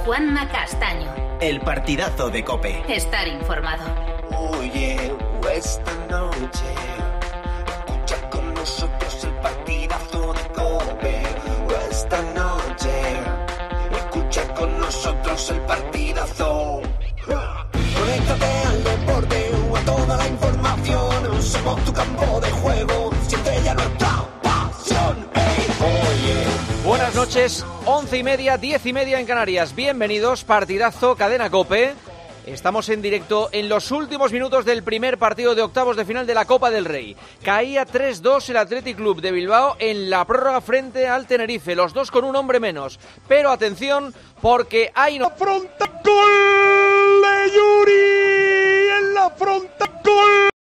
Juanma Castaño. El partidazo de COPE. Estar informado. Oye, esta noche escucha con nosotros el partidazo de COPE. Esta noche escucha con nosotros el partidazo. Conéctate al deporte o a toda la información. Somos tu campo de juego, siente ya nuestra pasión. Oye. Buenas noches, 11:30, 10:30 en Canarias. Bienvenidos, partidazo, cadena COPE. Estamos en directo en los últimos minutos del primer partido de octavos de final de la Copa del Rey. Caía 3-2 el Athletic Club de Bilbao en la prórroga frente al Tenerife, los dos con un hombre menos. Pero atención, porque hay... ¡Afronta gol de Yuri! ¡En la fronta gol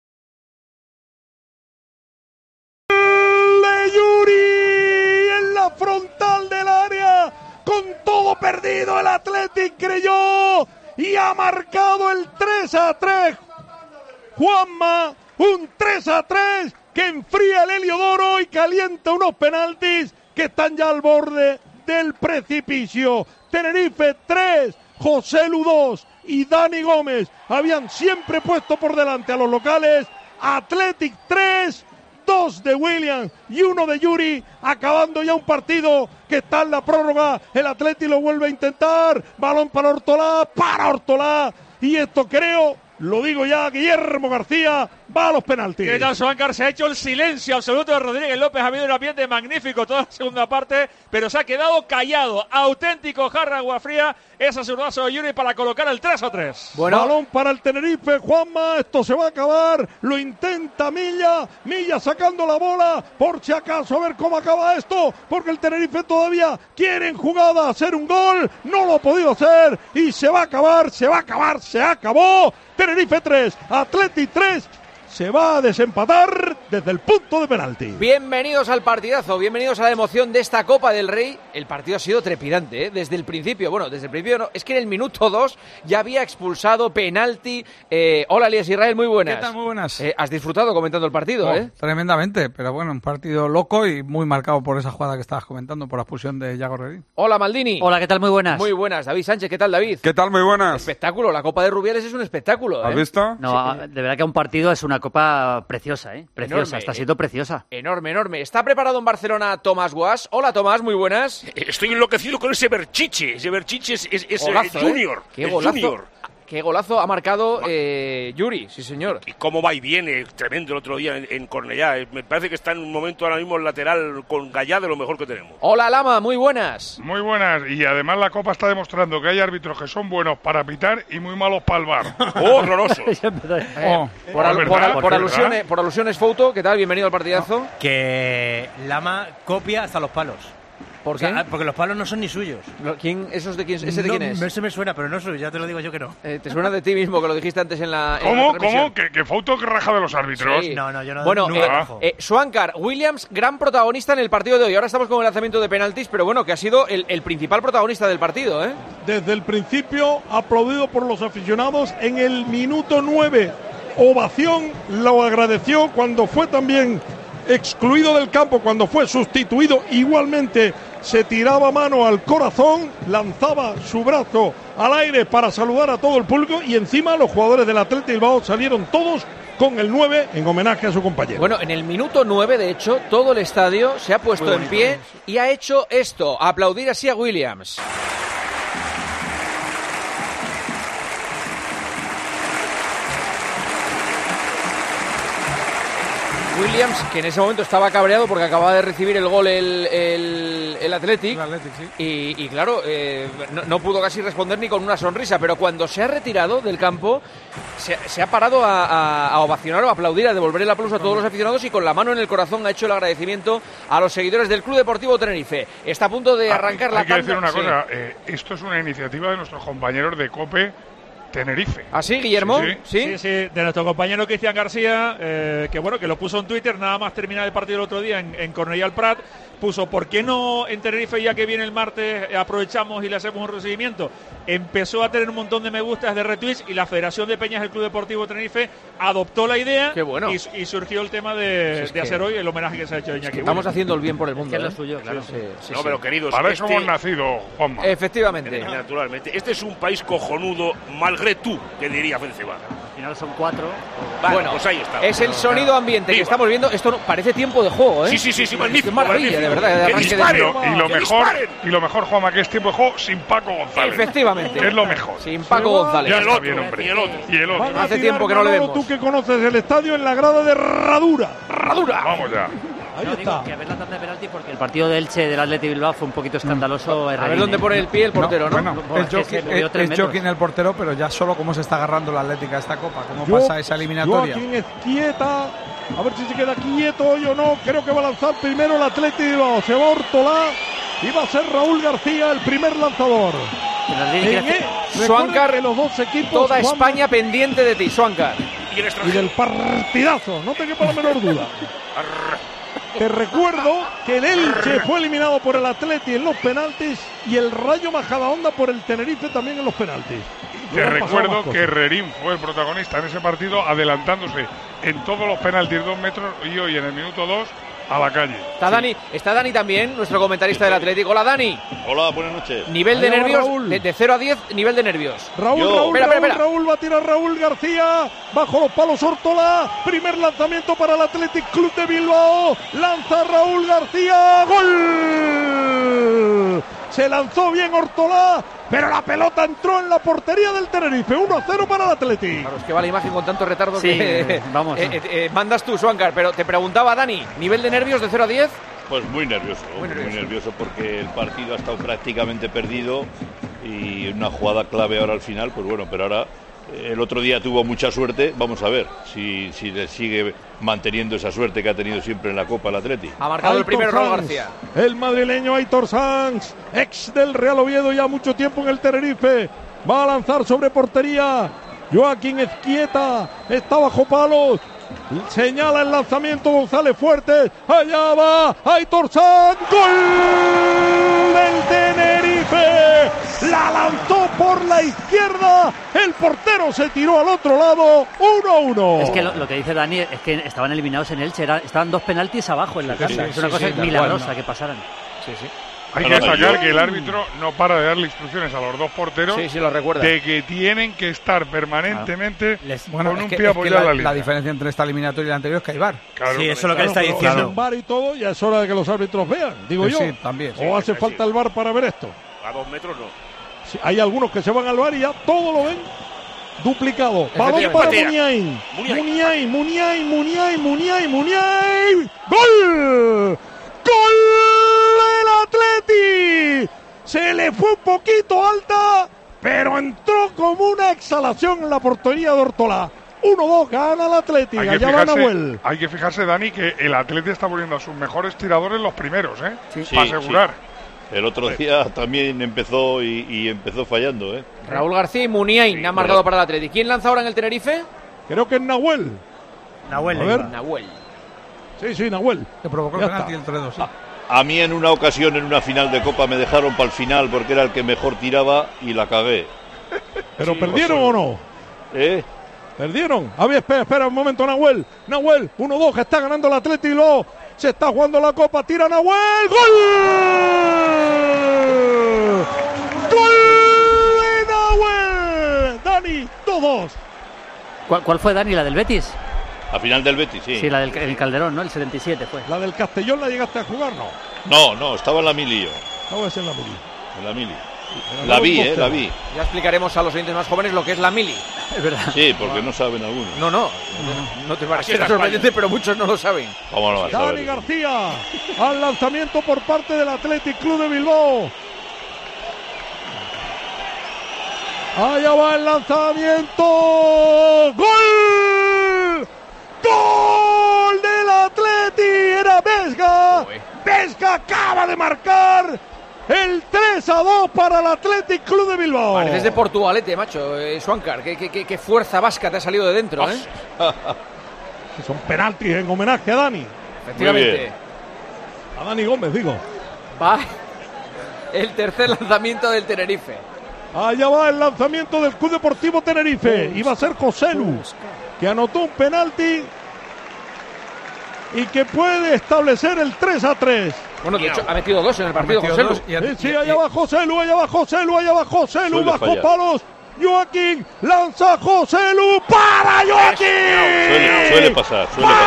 de Yuri! ¡En la frontal del área! Con todo perdido, el Athletic creyó y ha marcado el 3-3. Juanma, un 3-3 que enfría el Heliodoro y calienta unos penaltis que están ya al borde del precipicio. Tenerife 3, José Lu 2 y Dani Gómez habían siempre puesto por delante a los locales. Athletic 3, 2 de Williams y 1 de Yuri, acabando ya un partido que está en la prórroga. El Athletic lo vuelve a intentar, balón para Ortolá, y esto creo, lo digo ya, Guillermo García va a los penaltis. ¿Qué tal, Suáncar? Se ha hecho el silencio absoluto de Rodríguez López. Ha habido un ambiente magnífico toda la segunda parte, pero se ha quedado callado. Auténtico jarra agua fría. Ese zurdazo de Yuri para colocar el 3-3. Bueno, balón para el Tenerife, Juanma, esto se va a acabar. Lo intenta Milla sacando la bola, por si acaso, a ver cómo acaba esto, porque el Tenerife todavía quiere en jugada hacer un gol. No lo ha podido hacer y se va a acabar, se acabó. Tenerife 3, Athletic 3. Se va a desempatar desde el punto de penalti. Bienvenidos al partidazo, bienvenidos a la emoción de esta Copa del Rey. El partido ha sido trepidante, ¿eh? Desde el principio. Bueno, desde el principio no, es que en el minuto 2 ya había expulsado penalti. Hola, Elías Israel, muy buenas. ¿Qué tal? Muy buenas. Has disfrutado comentando el partido, ¿eh? Tremendamente, pero bueno, un partido loco y muy marcado por esa jugada que estabas comentando, por la expulsión de Yago Redín. Hola, Maldini. Hola, ¿qué tal? Muy buenas. Muy buenas. David Sánchez, ¿qué tal, David? ¿Qué tal? Muy buenas. Espectáculo, la Copa de Rubiales es un espectáculo, ¿eh? ¿Has visto? No, de verdad que un partido es una copa preciosa, ¿eh? Preciosa, enorme, está siendo preciosa. Enorme, enorme. Está preparado en Barcelona Tomás Guas. Hola, Tomás, muy buenas. Estoy enloquecido con ese Berchiche. Ese Berchiche es golazo, Junior. Qué es golazo. Junior. Qué golazo ha marcado Yuri, sí señor. Y cómo va y viene, tremendo el otro día en Cornellá. Me parece que está en un momento ahora mismo el lateral con Gallá de lo mejor que tenemos. Hola, Lama, muy buenas. Muy buenas. Y además la Copa está demostrando que hay árbitros que son buenos para pitar y muy malos para el VAR. ¡Horroroso! Por alusiones, Fouto, ¿qué tal? Bienvenido al partidazo. Que Lama copia hasta los palos. ¿Por qué? O sea, porque los palos no son ni suyos. ¿Quién, esos de quién, ¿ese de quién es? No se me suena, pero no es suyo, ya te lo digo yo que no. ¿Te suena de ti mismo, que lo dijiste antes en la ¿Cómo? transmisión? ¿Que Fouto que raja de los árbitros? Sí. No, yo no. Bueno, nunca rajo. Swankar, Williams, gran protagonista en el partido de hoy. Ahora estamos con el lanzamiento de penaltis, pero bueno, que ha sido el principal protagonista del partido, ¿eh? Desde el principio, aplaudido por los aficionados en el minuto 9. Ovación, lo agradeció cuando fue también excluido del campo, cuando fue sustituido igualmente. Se tiraba mano al corazón, lanzaba su brazo al aire para saludar a todo el público y encima los jugadores del Athletic Bilbao salieron todos con el 9 en homenaje a su compañero. Bueno, en el minuto 9, de hecho, todo el estadio se ha puesto en pie y ha hecho esto, aplaudir así a Williams. Williams, que en ese momento estaba cabreado porque acababa de recibir el gol el Athletic, sí. y claro, no pudo casi responder ni con una sonrisa, pero cuando se ha retirado del campo se ha parado a ovacionar o a aplaudir, a devolver el aplauso a todos los aficionados y con la mano en el corazón ha hecho el agradecimiento a los seguidores del Club Deportivo Tenerife. Está a punto de arrancar la tanda. Hay que decir una cosa, esto es una iniciativa de nuestros compañeros de COPE Tenerife. ¿Ah, sí, Guillermo? Sí, de nuestro compañero Cristian García, que lo puso en Twitter nada más terminar el partido el otro día en Cornellà al Prat. Puso, ¿por qué no en Tenerife, ya que viene el martes, aprovechamos y le hacemos un recibimiento? Empezó a tener un montón de me gustas, de retweets, y la Federación de Peñas del Club Deportivo Tenerife adoptó la idea. Qué bueno. y surgió el tema de hacer hoy el homenaje que se ha hecho a Iñaki. Estamos haciendo el bien por el mundo. Es lo suyo, claro. No, pero queridos, para eso hemos nacido, Juanma. Efectivamente. Naturalmente. Este es un país cojonudo, malgré tú, que diría Benzema. Al final son 4. Vale, Bueno, pues ahí está. es el sonido ambiente que estamos viendo. Esto parece tiempo de juego, ¿eh? Sí, magnífico. Qué maravilla, de verdad. De Que arranque de disparen, y lo mejor, Juanma, que es tiempo de juego sin Paco González. Efectivamente. Que es lo mejor. Sin Paco González. Y el otro, bien, hombre. y el otro. Y el otro. Van a Hace tirar, tiempo que no le Manolo, vemos. Tú que conoces el estadio en la grada de Radura. Vamos ya. Ahí No, está. digo que a ver la tanda de penalti porque el partido de Elche del Athletic Bilbao fue un poquito escandaloso. A ver dónde pone el pie el portero, ¿no? Bueno, Bueno, es se movió 3 metros. jockey en el portero, pero ya solo cómo se está agarrando la Atlética a esta copa, cómo Yo- pasa esa eliminatoria. Joaquín Ezquieta, a ver si se queda quieto hoy o no. Creo que va a lanzar primero el Athletic Bilbao. Se va Ortolá y va a ser Raúl García el primer lanzador. El Athletic En quiere- Suáncar, que los dos equipos, Toda Juanma, España pendiente de ti, Suáncar. Y el y extranjero. del partidazo, no te quepa la menor duda. Te recuerdo que el Elche fue eliminado por el Atleti en los penaltis y el Rayo Majadahonda por el Tenerife también en los penaltis. Te No han pasado recuerdo más que cosas. Herrerín fue el protagonista en ese partido, adelantándose en todos los penaltis 2 metros y hoy en el minuto 2 a la calle. Está Dani también, nuestro comentarista del Atlético. Hola, Dani. Hola, buenas noches. Nivel de Ahí va nervios, Raúl. de 0 a 10, nivel de nervios. Raúl, Yo. Raúl, Espera, Raúl, espera. Raúl, va a tirar Raúl García, bajo los palos Ortolá, primer lanzamiento para el Athletic Club de Bilbao, lanza Raúl García, ¡gol! Se lanzó bien Ortolá, pero la pelota entró en la portería del Tenerife, 1-0 para el Athletic. Claro, es que va la imagen con tanto retardo Sí, que vamos. mandas tú, Suáncar, pero te preguntaba, Dani, nivel de nervios de 0 a 10. Pues muy nervioso, Muy muy nervioso. nervioso porque el partido ha estado prácticamente perdido y una jugada clave ahora al final, pues bueno, pero ahora el otro día tuvo mucha suerte, vamos a ver si le sigue manteniendo esa suerte que ha tenido siempre en la Copa el Atleti. Ha marcado el Aitor primero Raúl Sanz, García. El madrileño Aitor Sanz, ex del Real Oviedo, ya mucho tiempo en el Tenerife, va a lanzar sobre portería. Joaquín Ezquieta está bajo palos. Señala el lanzamiento González Fuertes. Allá va Aitor Sanz. ¡Gol del Tenerife! La lanzó por la izquierda. El portero se tiró al otro lado. 1-1. Es que lo que dice Dani es que estaban eliminados en Elche. Estaban 2 penaltis abajo en la casa. Es una cosa tal milagrosa cual, que pasaran. Hay No, que no, destacar yo- que el árbitro no para de darle instrucciones a los dos porteros Sí, lo recuerda. de que tienen que estar permanentemente Bueno, con es un que, pie es que apoyado en la la línea. diferencia entre esta eliminatoria y la anterior es que hay VAR. Claro, Sí, eso es lo que le está Pero diciendo. con VAR y todo, ya es hora de que los árbitros vean, digo yo. Sí, también. ¿O hace falta el VAR para ver esto? A 2 metros no. Sí, hay algunos que se van al VAR y ya todo lo ven duplicado. Balón para Patea. Muniain. Muniain. Muniain. ¡Gol! ¡Gol del Atleti! Se le fue un poquito alta, pero entró como una exhalación en la portería de Ortolá. 1-2, gana el Atleti. Hay que, Allá va Nahuel. fijarse, Dani, que el Atleti está poniendo a sus mejores tiradores los primeros, ¿eh? Sí, Para asegurar. sí. El otro día también empezó y empezó fallando, ¿eh? Raúl García y Muniain han marcado para el Atlético. ¿Quién lanza ahora en el Tenerife? Creo que es Nahuel. Nahuel. A ver. Leiva. Nahuel. Sí, Nahuel. Que provocó Ya el penalti está. el 3-2. sí. A mí en una ocasión, en una final de Copa, me dejaron para el final porque era el que mejor tiraba y la cagué. ¿Pero perdieron o no? ¿Eh? ¿Perdieron? A ver, espera un momento, Nahuel. Nahuel, 1-2, que está ganando el Atleti y luego se está jugando la Copa. Tira Nahuel. ¡Gol! ¡Gol de Nahuel! Dani, 2-2. ¿Cuál fue, Dani? ¿La del Betis? A final del Betis, sí. Sí, la del el Calderón, ¿no? El 77 fue. ¿La del Castellón la llegaste a jugar? No. No, estaba en la mili yo. No es en la Mili. En la mili. La vi, la vi. Ya explicaremos a los oyentes más jóvenes lo que es la mili. Es verdad. Sí, porque no saben algunos. No te Así parece está sorprendente, pero muchos no lo saben. ¿Cómo no vas a Dani ver? García al lanzamiento por parte del Athletic Club de Bilbao. Allá va el lanzamiento. ¡Gol! ¡Gol del Atleti! Era Vesga. Vesga acaba de marcar El 3-2 para el Athletic Club de Bilbao. Pareces de Portugalete, macho. Swankar, qué fuerza vasca te ha salido de dentro, ¿eh? Son penaltis en homenaje a Dani. Efectivamente. A Dani Gómez, digo. Va el tercer lanzamiento del Tenerife. Allá va el lanzamiento del Club Deportivo Tenerife. Iba a ser Joselu, que anotó un penalti y que puede establecer el 3-3. Bueno, de hecho, ha metido 2 en el partido, Joselu. Sí, allá va Joselu, bajo palos. Joaquín lanza Joselu para Joaquín. Suele pasar.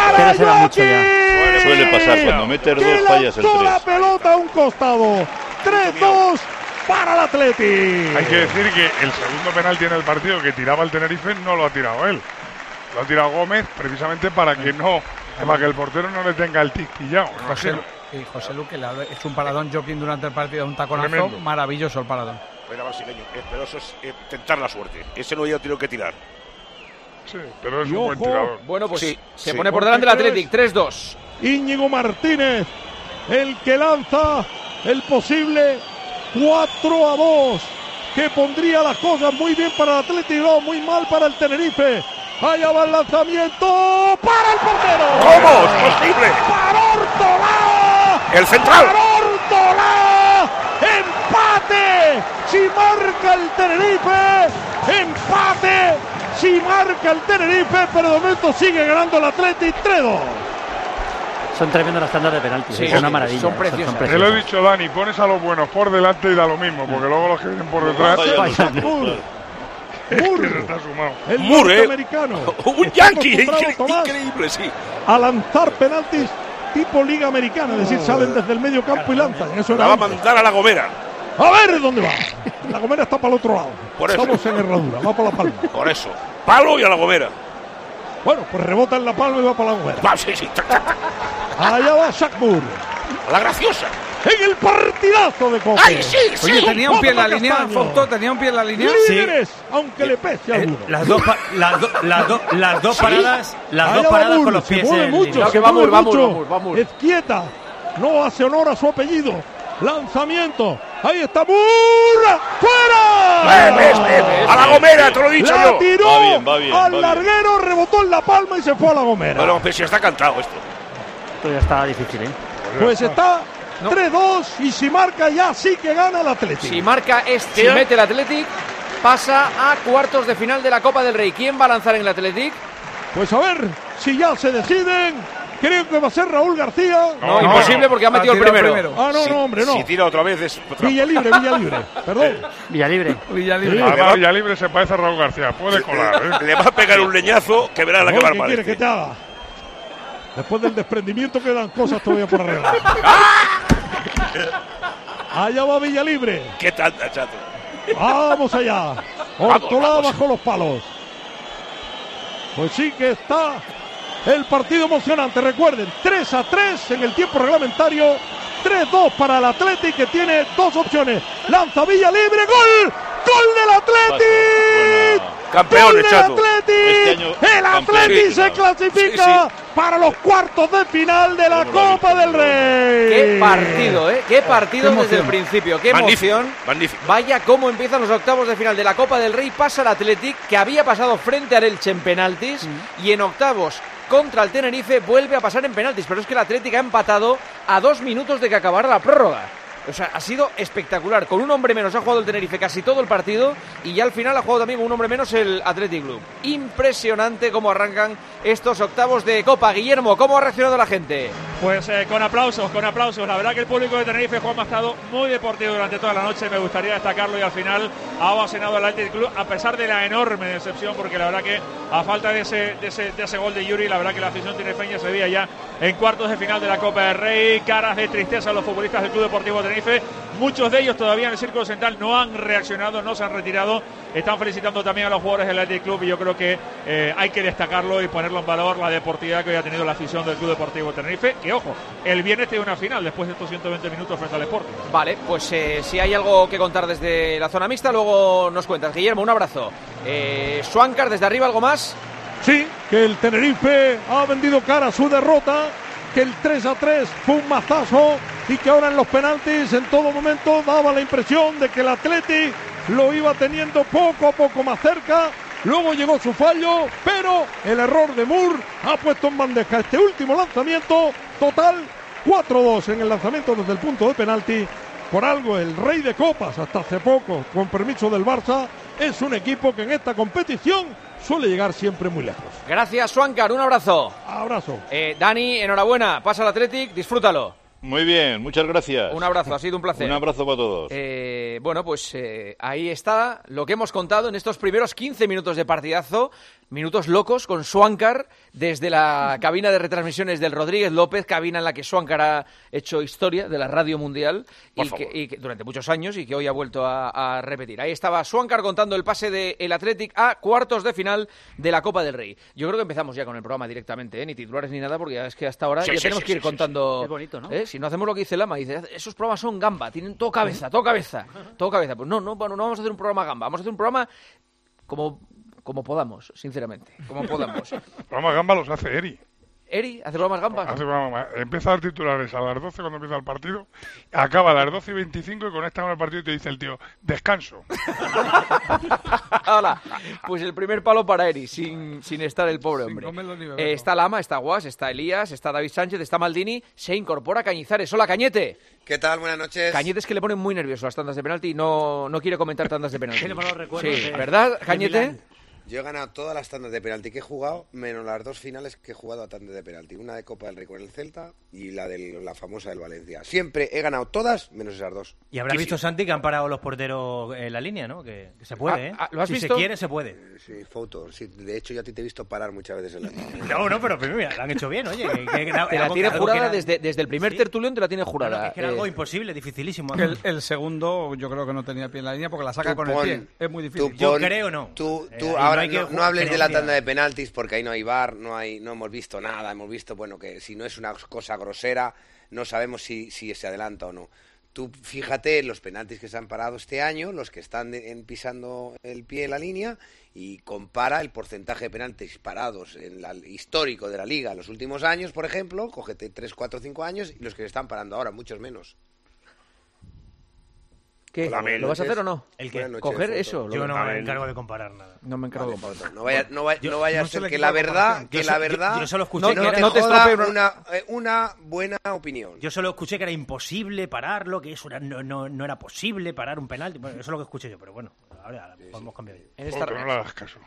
Suele pasar cuando metes 2 fallas el 3. La pelota a un costado. 3-2 para el Athletic. Hay que decir que el segundo penalti en el partido que tiraba el Tenerife no lo ha tirado él. Lo ha tirado Gómez precisamente para que el portero no le tenga el tic pillado. Y José Luque es un paradón jogging durante el partido, un taconazo. Tremendo. Maravilloso el paradón. Era brasileño, pero eso es tentar la suerte. Ese no había tenido que tirar. Sí, pero es un buen tirador. Bueno, pues Sí, se sí. pone por delante el Athletic, 3-2. Íñigo Martínez, el que lanza el posible 4-2, que pondría las cosas muy bien para el Atlético, muy mal para el Tenerife. Allá va el lanzamiento para el portero. ¿Cómo es posible? ¡Para Ortolá! ¡El central! ¡Para Ortolá! ¡Empate! Si marca el Tenerife, empate. Si marca el Tenerife, pero de momento sigue ganando el Athletic 3-2. Son tremendos las tandas de penaltis. Sí, Es una maravilla. son preciosas. Te lo he dicho, Dani, pones a los buenos por delante y da lo mismo, porque luego los que vienen por detrás. Moore, Está sumado. el Moore, norteamericano. Un Está yankee, acostumbrado, Tomás, increíble, sí. a lanzar penaltis tipo Liga Americana, es decir, salen desde el medio campo y lanzan. Eso La era va a antes. mandar a la Gomera. A ver dónde va. La Gomera está para el otro lado. Por eso. Estamos en Herradura, va para la Palma. Por eso. Palo y a la Gomera. Bueno, pues rebota en la Palma y va para la Gomera. Va, sí, sí. Allá va Shaq Moore. A la graciosa. En el partidazo de Cope. ¡Ay, sí, sí! Oye, tenía un pie en la Juanma línea, Castaño. Fausto, tenía un pie en la línea. Líderes, aunque le pese a alguno. Las dos paradas, Allá va con Moore, los se pies mueve en mucho, línea. se va mueve Moore, mucho. va Moore. Es quieta, no hace honor a su apellido. Lanzamiento, ahí está Moore, ¡fuera! A la Gomera, te lo he dicho La yo. tiró Va bien, al va bien. larguero, rebotó en la palma y se fue a la Gomera. Bueno, pero si está cantado esto. Esto ya está difícil, ¿eh? Pues está 3-2 y si marca ya sí que gana el Atlético. Si marca si mete el Athletic, pasa a cuartos de final de la Copa del Rey. ¿Quién va a lanzar en el Athletic? Pues a ver si ya se deciden. Creo que va a ser Raúl García. No, imposible porque ha metido el primero. Ah, no, hombre, no. Si tira otra vez es otra. Villalibre, perdón. Villalibre. Además, Villalibre se parece a Raúl García, puede colar. Le va a pegar un leñazo que verá la que va a ¿Qué quieres que te haga? Después del desprendimiento quedan cosas todavía por arreglar. Allá va Villalibre. ¿Qué tal, chato? Vamos allá. Ortolá Vamos. bajo los palos. Pues sí que está el partido emocionante. Recuerden, 3-3 en el tiempo reglamentario. 3-2 para el Athletic, que tiene dos opciones. Lanza Villalibre, ¡gol! ¡Gol del Athletic! Campeón, ¡Gol del chato. Athletic! Este año, El campeón. Athletic Sí, se clasifica para los cuartos de final de la Copa del Rey. Qué partido, ¿eh? Qué partido Qué desde el emoción. principio. Qué Magnífico, emoción. magnífico. Vaya cómo empiezan los octavos de final de la Copa del Rey. Pasa el Athletic, que había pasado frente al Elche en penaltis. Y en octavos contra el Tenerife vuelve a pasar en penaltis. Pero es que el Athletic ha empatado a 2 minutos de que acabara la prórroga. O sea, ha sido espectacular. Con un hombre menos ha jugado el Tenerife casi todo el partido y ya al final ha jugado también con un hombre menos el Athletic Club. Impresionante cómo arrancan estos octavos de Copa. Guillermo, ¿cómo ha reaccionado la gente? Pues con aplausos. La verdad que el público de Tenerife, Juanma, ha estado muy deportivo durante toda la noche. Me gustaría destacarlo y al final ha ovacionado al Athletic Club a pesar de la enorme decepción, porque la verdad que a falta de ese gol de Yuri, la verdad que la afición tinerfeña se veía ya en cuartos de final de la Copa del Rey. Caras de tristeza a los futbolistas del Club Deportivo Tenerife. Muchos de ellos todavía en el Círculo Central no han reaccionado, no se han retirado. Están felicitando también a los jugadores del Athletic Club y yo creo que hay que destacarlo y ponerlo en valor, la deportividad que hoy ha tenido la afición del Club Deportivo Tenerife. Que ojo, el viernes tiene una final después de estos 120 minutos frente al Sporting. Vale, pues si hay algo que contar desde la zona mixta, luego nos cuentas. Guillermo, un abrazo. Swankar, desde arriba, ¿algo más? Sí, que el Tenerife ha vendido cara a su derrota, que el 3-3 fue un mazazo y que ahora en los penaltis en todo momento daba la impresión de que el Athletic lo iba teniendo poco a poco más cerca. Luego llegó su fallo, pero el error de Moore ha puesto en bandeja este último lanzamiento. Total 4-2 en el lanzamiento desde el punto de penalti. Por algo el rey de copas hasta hace poco, con permiso del Barça, es un equipo que en esta competición suele llegar siempre muy lejos. Gracias, Swankar, un abrazo. Abrazo. Dani, enhorabuena, pasa al Athletic, disfrútalo. Muy bien, muchas gracias. Un abrazo, ha sido un placer. Un abrazo para todos. Bueno, pues ahí está lo que hemos contado en estos primeros 15 minutos de partidazo. Minutos locos con Swankar desde la cabina de retransmisiones del Rodríguez López, cabina en la que Swankar ha hecho historia de la radio mundial y que durante muchos años y que hoy ha vuelto a repetir. Ahí estaba Swankar contando el pase del Athletic a cuartos de final de la Copa del Rey. Yo creo que empezamos ya con el programa directamente, ni titulares ni nada, porque ya es que hasta ahora tenemos que ir contando. Qué bonito, ¿no? Si no hacemos lo que dice Lama, dice, esos programas son gamba, tienen todo cabeza. Pues no vamos a hacer un programa gamba, vamos a hacer un programa como podamos, sinceramente, como podamos. Programas gamba los hace Eri. ¿Eri hace programas gambas? Empieza a dar titulares a las 12 cuando empieza el partido, acaba a las 12:25 y conecta con el partido y te dice el tío, descanso. Hola, pues el primer palo para Eri, sin estar el pobre hombre. Está Lama, está Guas, está Elías, está David Sánchez, está Maldini, se incorpora Cañizares. Hola, Cañete. ¿Qué tal? Buenas noches. Cañete es que le ponen muy nervioso las tandas de penalti y no quiere comentar tandas de penalti. Tiene malos recuerdos. Sí, ¿verdad, Cañete? Yo he ganado todas las tandas de penalti que he jugado, menos las dos finales que he jugado a tandas de penalti. Una de Copa del Rey con el Celta y la de la famosa del Valencia. Siempre he ganado todas, menos esas dos. Y habrás visto, Santi, que han parado los porteros en la línea, ¿no? Que se puede, ¿eh? ¿Lo has visto? Si se quiere, se puede. Sí, foto. Sí, de hecho, yo a ti te he visto parar muchas veces en la línea. No, pero mira, lo han hecho bien, oye. Te la tiene jurada desde el primer tertulión, te la tiene jurada. No, es que era algo imposible, dificilísimo. El segundo yo creo que no tenía pie en la línea porque la saca con el pie. Es muy difícil. Yo creo no. Tú ahora no hables de la tanda de penaltis porque ahí no hay VAR, no hemos visto nada, hemos visto, bueno, que si no es una cosa grosera, no sabemos si se adelanta o no. Tú fíjate en los penaltis que se han parado este año, los que están pisando el pie en la línea, y compara el porcentaje de penaltis parados en el histórico de la Liga en los últimos años, por ejemplo, cógete 3, 4, 5 años, y los que se están parando ahora, muchos menos. ¿Qué? ¿Lo vas a hacer o no? ¿El qué? ¿Coger eso? Yo no me encargo de comparar nada. No me encargo de comparar. No vaya a ser que la verdad... Yo solo escuché no te joda una buena opinión. Yo solo escuché que era imposible pararlo, que eso no era posible parar un penalti. Bueno, eso es lo que escuché yo, pero bueno, ahora podemos cambiar. No le hagas caso.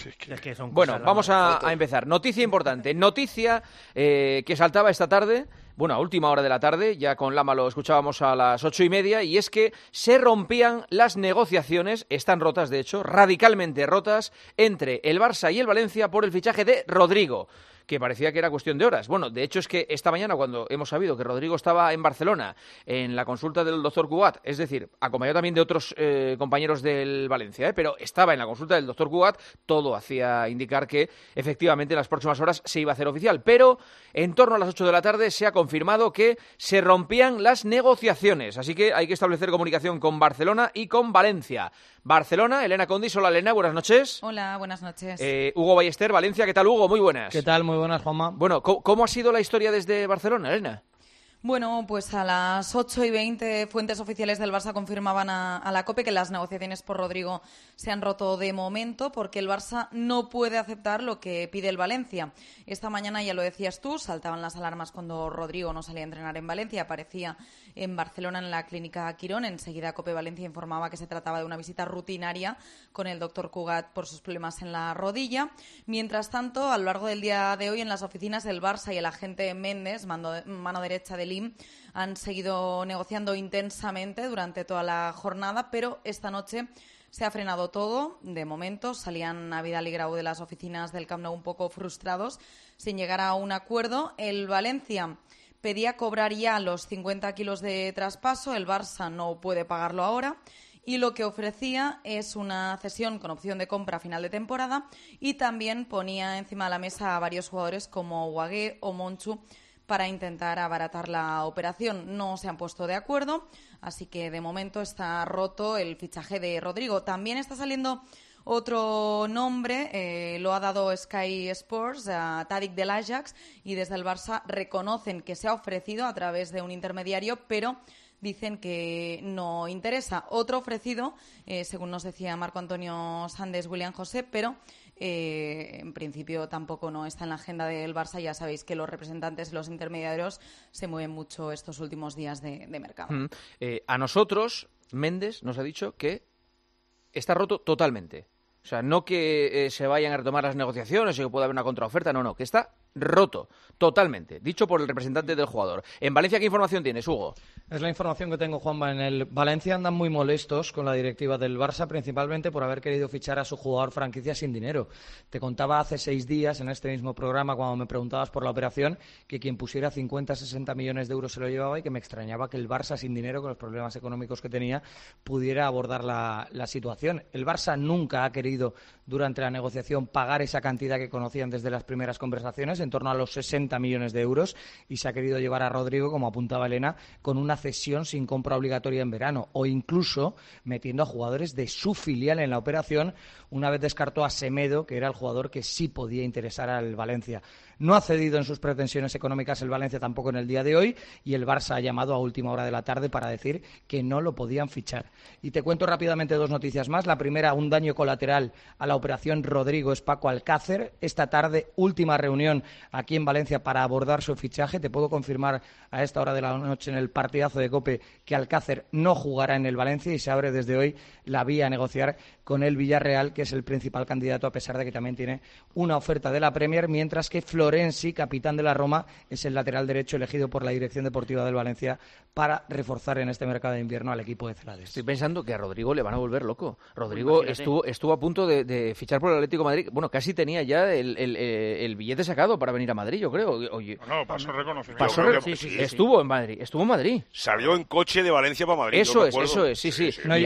Bueno, vamos a empezar. Noticia importante. Noticia que saltaba esta tarde... Bueno, a última hora de la tarde, ya con Lama lo escuchábamos a las 8:30, y es que se rompían las negociaciones, están rotas de hecho, radicalmente rotas, entre el Barça y el Valencia por el fichaje de Rodrigo, que parecía que era cuestión de horas. Bueno, de hecho es que esta mañana, cuando hemos sabido que Rodrigo estaba en Barcelona en la consulta del doctor Cugat, es decir, acompañado también de otros compañeros del Valencia, pero estaba en la consulta del doctor Cugat, todo hacía indicar que efectivamente en las próximas horas se iba a hacer oficial, pero en torno a las 8 de la tarde se ha confirmado que se rompían las negociaciones, así que hay que establecer comunicación con Barcelona y con Valencia. Barcelona, Elena Condis. Hola, Elena, buenas noches. Hola, buenas noches. Hugo Ballester, Valencia, ¿qué tal, Hugo? Muy buenas. ¿Qué tal? Muy buenas, Juanma. Bueno, ¿cómo ha sido la historia desde Barcelona, Elena? Bueno, pues a las 8:20 fuentes oficiales del Barça confirmaban a la COPE que las negociaciones por Rodrigo se han roto de momento porque el Barça no puede aceptar lo que pide el Valencia. Esta mañana, ya lo decías tú, saltaban las alarmas cuando Rodrigo no salía a entrenar en Valencia, aparecía en Barcelona en la clínica Quirón. Enseguida COPE Valencia informaba que se trataba de una visita rutinaria con el doctor Cugat por sus problemas en la rodilla. Mientras tanto, a lo largo del día de hoy, en las oficinas del Barça y el agente Méndez, mano derecha del han seguido negociando intensamente durante toda la jornada, pero esta noche se ha frenado todo. De momento salían a Vidal y Grau de las oficinas del Camp Nou un poco frustrados, sin llegar a un acuerdo. El Valencia pedía cobrar ya los 50 kilos de traspaso, el Barça no puede pagarlo ahora, y lo que ofrecía es una cesión con opción de compra a final de temporada, y también ponía encima de la mesa a varios jugadores como Guagué o Monchu para intentar abaratar la operación. No se han puesto de acuerdo, así que de momento está roto el fichaje de Rodrigo. También está saliendo Otro nombre lo ha dado Sky Sports, a Tadic del Ajax, y desde el Barça reconocen que se ha ofrecido a través de un intermediario, pero dicen que no interesa. Otro ofrecido, según nos decía Marco Antonio Sandes, William José, pero en principio tampoco no está en la agenda del Barça. Ya sabéis que los representantes, los intermediarios, se mueven mucho estos últimos días de mercado. A nosotros, Méndez nos ha dicho que está roto totalmente. O sea, no que se vayan a retomar las negociaciones o que pueda haber una contraoferta, no, que está roto totalmente, dicho por el representante del jugador. En Valencia, ¿qué información tienes, Hugo? Es la información que tengo, Juanma. En el Valencia andan muy molestos con la directiva del Barça, principalmente por haber querido fichar a su jugador franquicia sin dinero. Te contaba hace 6 días en este mismo programa, cuando me preguntabas por la operación, que quien pusiera 50-60 millones de euros se lo llevaba y que me extrañaba que el Barça, sin dinero, con los problemas económicos que tenía, pudiera abordar la situación. El Barça nunca ha querido, durante la negociación, pagar esa cantidad que conocían desde las primeras conversaciones, en torno a los 60 millones de euros, y se ha querido llevar a Rodrigo, como apuntaba Elena, con una cesión sin compra obligatoria en verano, o incluso metiendo a jugadores de su filial en la operación, una vez descartó a Semedo, que era el jugador que sí podía interesar al Valencia. No ha cedido en sus pretensiones económicas el Valencia tampoco en el día de hoy, y el Barça ha llamado a última hora de la tarde para decir que no lo podían fichar. Y te cuento rápidamente 2 noticias más. La primera, un daño colateral a la operación Rodrigo, es Paco Alcácer. Esta tarde, última reunión aquí en Valencia para abordar su fichaje. Te puedo confirmar a esta hora de la noche, en el partidazo de COPE, que Alcácer no jugará en el Valencia y se abre desde hoy la vía a negociar con el Villarreal, que es el principal candidato, a pesar de que también tiene una oferta de la Premier, mientras que Florenzi, capitán de la Roma, es el lateral derecho elegido por la Dirección Deportiva del Valencia para reforzar en este mercado de invierno al equipo de Celades. Estoy pensando que a Rodrigo le van a volver loco. Rodrigo estuvo a punto de fichar por el Atlético de Madrid. Bueno, casi tenía ya el billete sacado para venir a Madrid, yo creo. Oye, no, pasó reconocimiento. Estuvo en Madrid. Salió en coche de Valencia para Madrid. Eso es, sí. No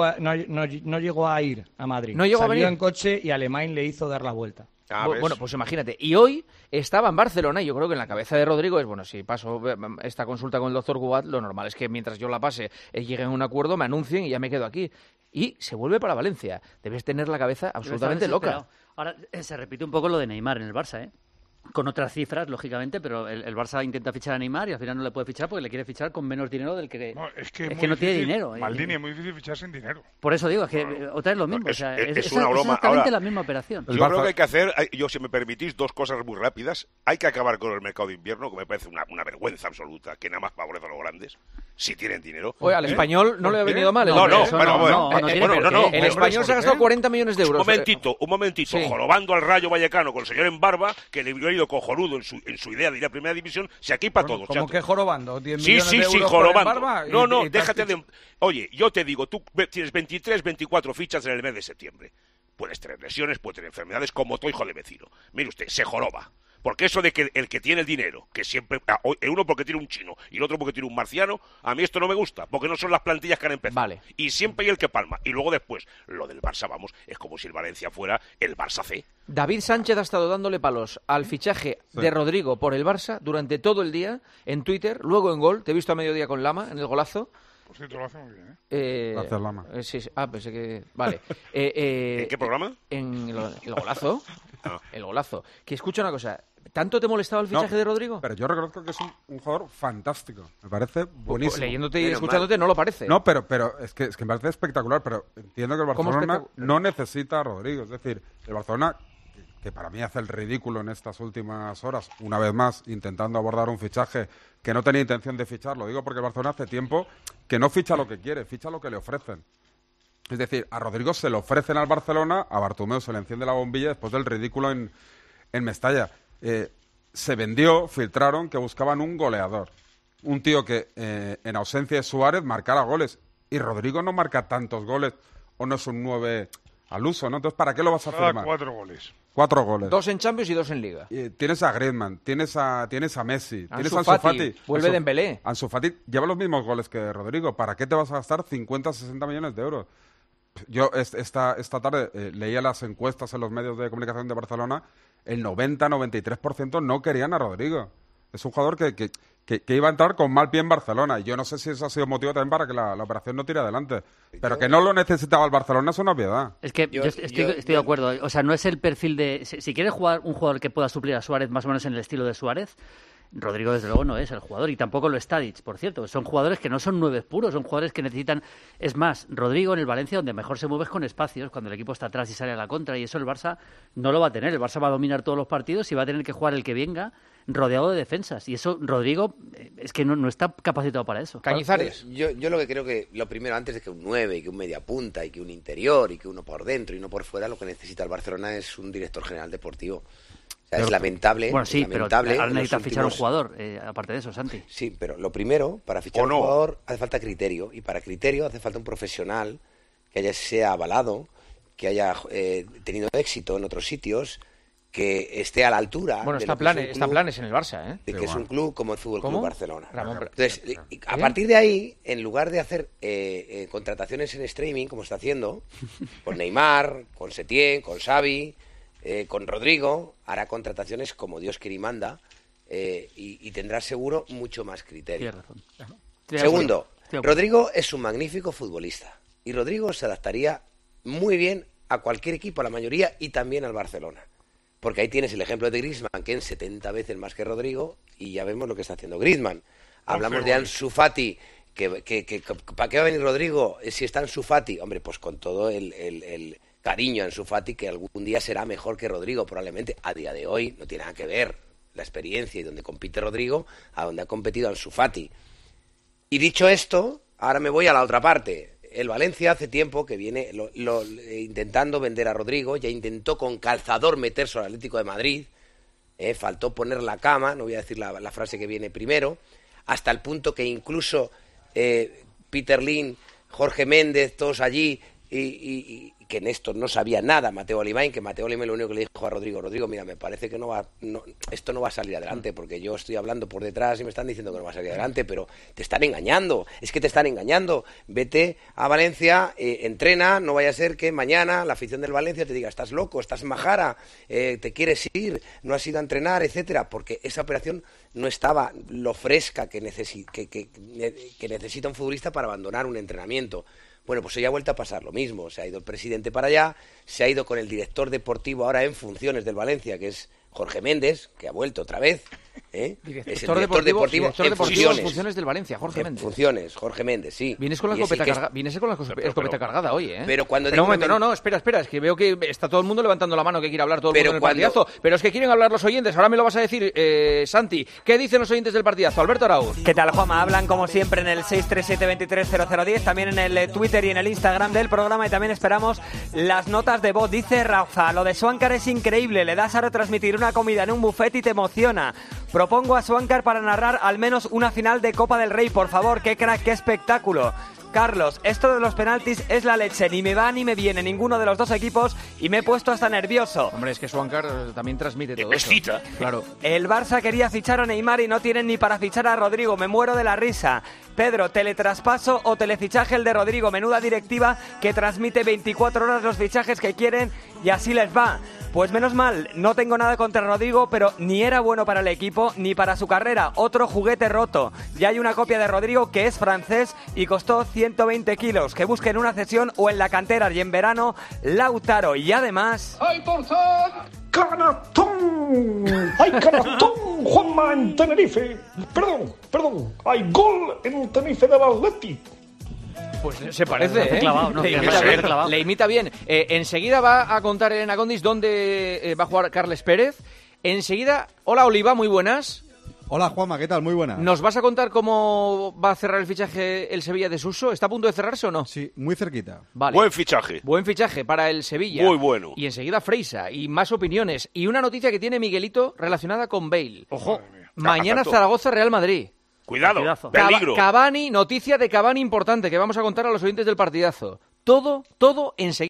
llegó a ir a Madrid. Salió en coche y Alemán le hizo dar la vuelta. Bueno, pues imagínate. Y hoy estaba en Barcelona y yo creo que en la cabeza de Rodrigo es, bueno, si paso esta consulta con el doctor Guat, lo normal es que mientras yo la pase lleguen a un acuerdo, me anuncien y ya me quedo aquí. Y se vuelve para Valencia. Debes tener la cabeza absolutamente loca. Ahora se repite un poco lo de Neymar en el Barça, ¿eh? Con otras cifras, lógicamente, pero el Barça intenta fichar a Neymar y al final no le puede fichar porque le quiere fichar con menos dinero del que... No, es que no tiene dinero. Maldini, es muy difícil fichar sin dinero. Por eso digo, es que otra vez lo mismo. Es una broma. Exactamente ahora, la misma operación. Yo creo que hay que hacer, si me permitís, 2 cosas muy rápidas. Hay que acabar con el mercado de invierno, que me parece una vergüenza absoluta, que nada más favorece a los grandes, si tienen dinero. Oye, al Español no le ha venido mal. El Español se ha gastado 40 millones de euros. Un momentito. Sí. Jorobando al Rayo Vallecano con el señor en barba, que le ha ido cojonudo en su idea de ir a Primera División, se equipa todo. ¿Cómo que jorobando? 10 sí, millones de euros jorobando. Por barba No, déjate de... Oye, yo te digo, tú tienes 23, 24 fichas en el mes de septiembre. Puedes tener lesiones, puedes tener enfermedades, como tu hijo de vecino. Mire usted, se joroba. Porque eso de que el que tiene el dinero, que siempre... uno porque tiene un chino y el otro porque tiene un marciano, a mí esto no me gusta, porque no son las plantillas que han empezado. Vale. Y siempre hay el que palma. Y luego después, lo del Barça, vamos, es como si el Valencia fuera el Barça C. David Sánchez ha estado dándole palos al fichaje de Rodrigo por el Barça durante todo el día en Twitter, luego en Gol. Te he visto a mediodía con Lama en el golazo. Por cierto, lo hace muy bien, ¿eh? Gracias, Lama. Sí. Pensé que... Vale. ¿En qué programa? En el golazo. El golazo. Que escucha una cosa. ¿Tanto te molestaba el fichaje de Rodrigo? Pero yo reconozco que es un jugador fantástico. Me parece buenísimo. Pues leyéndote y escuchándote no lo parece. No, pero es que me parece espectacular. Pero entiendo que el Barcelona no necesita a Rodrigo. Es decir, el Barcelona, que para mí hace el ridículo en estas últimas horas, una vez más, intentando abordar un fichaje que no tenía intención de fichar. Lo digo porque el Barcelona hace tiempo que no ficha lo que quiere, ficha lo que le ofrecen. Es decir, a Rodrigo se le ofrecen al Barcelona, a Bartomeu se le enciende la bombilla después del ridículo en Mestalla. Se vendió, filtraron que buscaban un goleador. Un tío que en ausencia de Suárez marcara goles. Y Rodrigo no marca tantos goles, o no es un 9 al uso, ¿no? Entonces, ¿para qué lo vas a firmar? 4 goles. 4 goles. 2 en Champions y 2 en Liga. Tienes a Griezmann, tienes a Messi, tienes a Ansu Fati. Vuelve Dembélé. Ansu Fati lleva los mismos goles que Rodrigo. ¿Para qué te vas a gastar 50, 60 millones de euros? Yo esta tarde leía las encuestas en los medios de comunicación de Barcelona. El 90-93% no querían a Rodrigo. es un jugador que iba a entrar con mal pie en Barcelona. Y yo no sé si eso ha sido motivo también para que la operación no tire adelante. Pero que no lo necesitaba el Barcelona es una obviedad. Es que yo estoy de acuerdo. O sea, no es el perfil de... Si quieres jugar un jugador que pueda suplir a Suárez más o menos en el estilo de Suárez, Rodrigo desde luego no es el jugador, y tampoco lo es Tadic, por cierto. Son jugadores que no son 9 puros, son jugadores que necesitan... Es más, Rodrigo en el Valencia donde mejor se mueve es con espacios, cuando el equipo está atrás y sale a la contra, y eso el Barça no lo va a tener. El Barça va a dominar todos los partidos y va a tener que jugar el que venga rodeado de defensas, y eso Rodrigo es que no está capacitado para eso. Cañizares. Yo lo que creo que lo primero, antes de que un 9 y que un media punta y que un interior y que uno por dentro y uno por fuera, lo que necesita el Barcelona es un director general deportivo. O sea, es lamentable. Bueno, sí, lamentable, pero ahora necesita fichar un jugador, aparte de eso, Santi. Sí, pero lo primero, para fichar un jugador hace falta criterio, y para criterio hace falta un profesional que sea avalado, que haya tenido éxito en otros sitios, que esté a la altura. Bueno, está Planes en el Barça, ¿eh? De que es un club como el Fútbol Club Barcelona. Entonces, ¿Eh? a partir de ahí, en lugar de hacer contrataciones en streaming, como está haciendo, con Neymar, con Setién, con Xavi, con Rodrigo, hará contrataciones como Dios quiere y manda, y tendrá seguro mucho más criterio. Tienes razón. Segundo, Rodrigo es un magnífico futbolista, y Rodrigo se adaptaría muy bien a cualquier equipo, a la mayoría, y también al Barcelona. Porque ahí tienes el ejemplo de Griezmann, que es 70 veces más que Rodrigo, y ya vemos lo que está haciendo Griezmann. Hablamos de Ansu Fati, que ¿para qué va a venir Rodrigo si está Ansu Fati? Hombre, pues con todo el cariño a Ansu Fati, que algún día será mejor que Rodrigo, probablemente. A día de hoy no tiene nada que ver la experiencia y donde compite Rodrigo a donde ha competido Ansu Fati. Y dicho esto, ahora me voy a la otra parte. El Valencia hace tiempo que viene intentando vender a Rodrigo, ya intentó con calzador meterse al Atlético de Madrid, faltó poner la cama, no voy a decir la frase que viene primero, hasta el punto que incluso Peter Lim, Jorge Méndez, todos allí, y que Néstor no sabía nada, Mateo Alemany, que Mateo Alemany lo único que le dijo a Rodrigo, mira, me parece que esto no va a salir adelante, porque yo estoy hablando por detrás y me están diciendo que no va a salir adelante, pero te están engañando, es que te están engañando. Vete a Valencia, entrena, no vaya a ser que mañana la afición del Valencia te diga, estás loco, estás majara, te quieres ir, no has ido a entrenar, etcétera, porque esa operación no estaba lo fresca que necesita un futbolista para abandonar un entrenamiento. Bueno, pues hoy ha vuelto a pasar lo mismo. Se ha ido el presidente para allá, se ha ido con el director deportivo ahora en funciones del Valencia, que es Jorge Méndez, que ha vuelto otra vez. Es el director deportivo en funciones del Valencia, Jorge Méndez. Funciones, Jorge Méndez, sí. Vienes con la escopeta cargada hoy, ¿eh? Pero cuando un momento, no, espera, es que veo que está todo el mundo levantando la mano, que quiere hablar todo el mundo en el partidazo. Pero es que quieren hablar los oyentes, ahora me lo vas a decir, Santi. ¿Qué dicen los oyentes del partidazo? Alberto Arauz. ¿Qué tal, Juanma? Hablan como siempre en el 637-230010, también en el Twitter y en el Instagram del programa, y también esperamos las notas de voz. Dice Rafa, lo de Swankar es increíble, le das a retransmitir una comida en un buffet y te emociona. Propongo a Swankar para narrar al menos una final de Copa del Rey, por favor, qué crack, qué espectáculo. Carlos, esto de los penaltis es la leche, ni me va ni me viene ninguno de los dos equipos y me he puesto hasta nervioso. Hombre, es que Swankar también transmite todo eso. Claro. El Barça quería fichar a Neymar y no tienen ni para fichar a Rodrigo, me muero de la risa. Pedro, teletraspaso o telefichaje el de Rodrigo, menuda directiva que transmite 24 horas los fichajes que quieren y así les va. Pues menos mal, no tengo nada contra Rodrigo, pero ni era bueno para el equipo ni para su carrera. Otro juguete roto. Ya hay una copia de Rodrigo que es francés y costó 120 kilos. Que busquen una cesión o en la cantera, y en verano, Lautaro. Y además... ¡Ay, Torzán! ¡Canatón! ¡Hay canatón, Juanma, en Tenerife! Perdón. Hay gol en Tenerife del Atleti. Pues se parece, le imita bien. Enseguida va a contar Elena Condis dónde va a jugar Carles Pérez. Enseguida, hola Oliva, muy buenas. Hola Juanma, ¿qué tal? Muy buenas. ¿Nos vas a contar cómo va a cerrar el fichaje el Sevilla de Suso? ¿Está a punto de cerrarse o no? Sí, muy cerquita. Vale. Buen fichaje para el Sevilla. Muy bueno. Y enseguida Freisa, y más opiniones. Y una noticia que tiene Miguelito relacionada con Bale. Ojo. Mañana Zaragoza, Real Madrid. Cuidado, peligro. Cavani, noticia de Cavani importante que vamos a contar a los oyentes del partidazo. Todo enseguida.